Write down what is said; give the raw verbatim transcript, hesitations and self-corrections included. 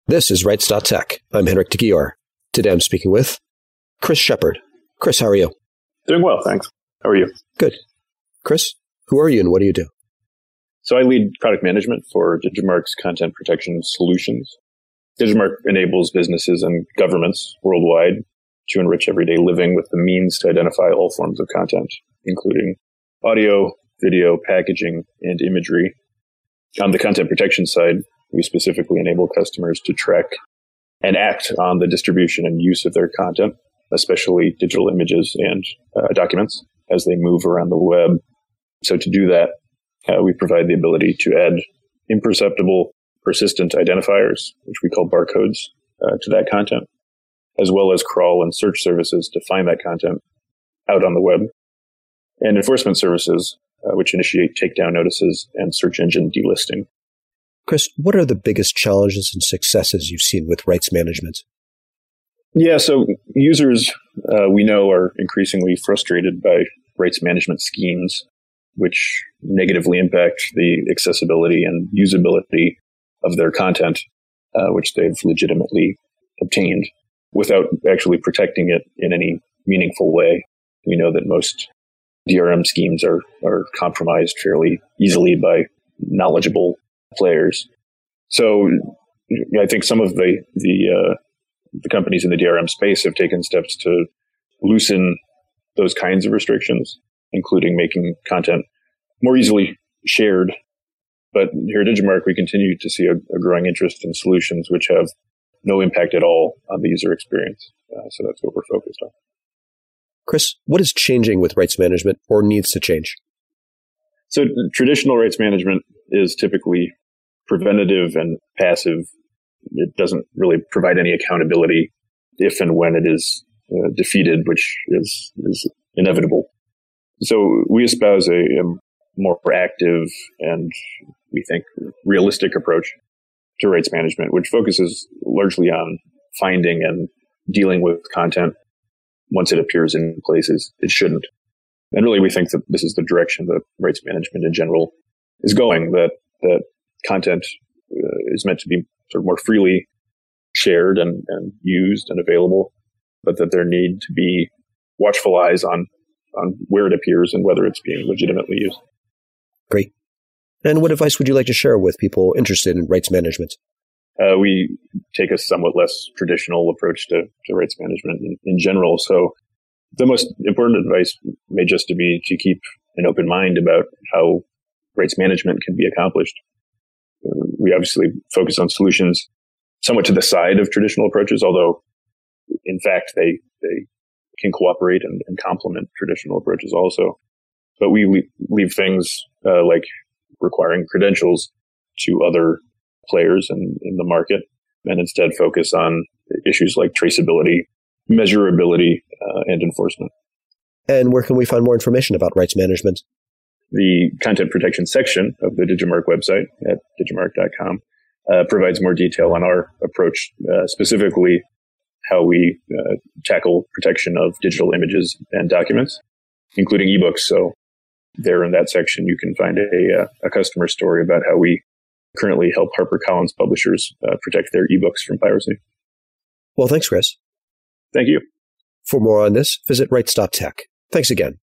This is Rights dot Tech. I'm Henrik de Gior. Today I'm speaking with Chris Shepard. Chris, how are you? Doing well, thanks. How are you? Good. Chris, who are you and what do you do? So I lead product management for Digimarc's content protection solutions. Digimarc enables businesses and governments worldwide to enrich everyday living with the means to identify all forms of content, including audio, video, packaging, and imagery. On the content protection side, we specifically enable customers to track and act on the distribution and use of their content, especially digital images and uh, documents as they move around the web. So to do that, uh, we provide the ability to add imperceptible, persistent identifiers, which we call barcodes, uh, to that content, as well as crawl and search services to find that content out on the web, and enforcement services, uh, which initiate takedown notices and search engine delisting. Chris, what are the biggest challenges and successes you've seen with rights management? Yeah, so users, uh, we know, are increasingly frustrated by rights management schemes, which negatively impact the accessibility and usability of their content, uh, which they've legitimately obtained, without actually protecting it in any meaningful way. We know that most D R M schemes are, are compromised fairly easily by knowledgeable players. So I think some of the the, uh, the companies in the D R M space have taken steps to loosen those kinds of restrictions, including making content more easily shared. But here at Digimarc, we continue to see a, a growing interest in solutions which have no impact at all on the user experience. Uh, so that's what we're focused on. Chris, what is changing with rights management or needs to change? So traditional rights management is typically preventative and passive. It doesn't really provide any accountability if and when it is uh, defeated, which is, is inevitable. So we espouse a, a more active and, we think, realistic approach to rights management, which focuses largely on finding and dealing with content once it appears in places it shouldn't. And really, we think that this is the direction that rights management in general is going, that that content uh, is meant to be sort of more freely shared and, and used and available, but that there need to be watchful eyes on, on where it appears and whether it's being legitimately used. Great. And what advice would you like to share with people interested in rights management? Uh, we take a somewhat less traditional approach to, to rights management in, in general. So the most important advice may just to be to keep an open mind about how rights management can be accomplished. Uh, we obviously focus on solutions somewhat to the side of traditional approaches, although in fact they they can cooperate and, and complement traditional approaches also. But we leave, leave things uh, like requiring credentials to other players in, in the market, and instead focus on issues like traceability, measurability, uh, and enforcement. And where can we find more information about rights management? The content protection section of the Digimarc website at digimarc dot com uh, provides more detail on our approach, uh, specifically how we uh, tackle protection of digital images and documents, including ebooks. So there in that section, you can find a, a customer story about how we currently help HarperCollins publishers uh, protect their ebooks from piracy. Well, thanks, Chris. Thank you. For more on this, visit rights dot tech. Thanks again.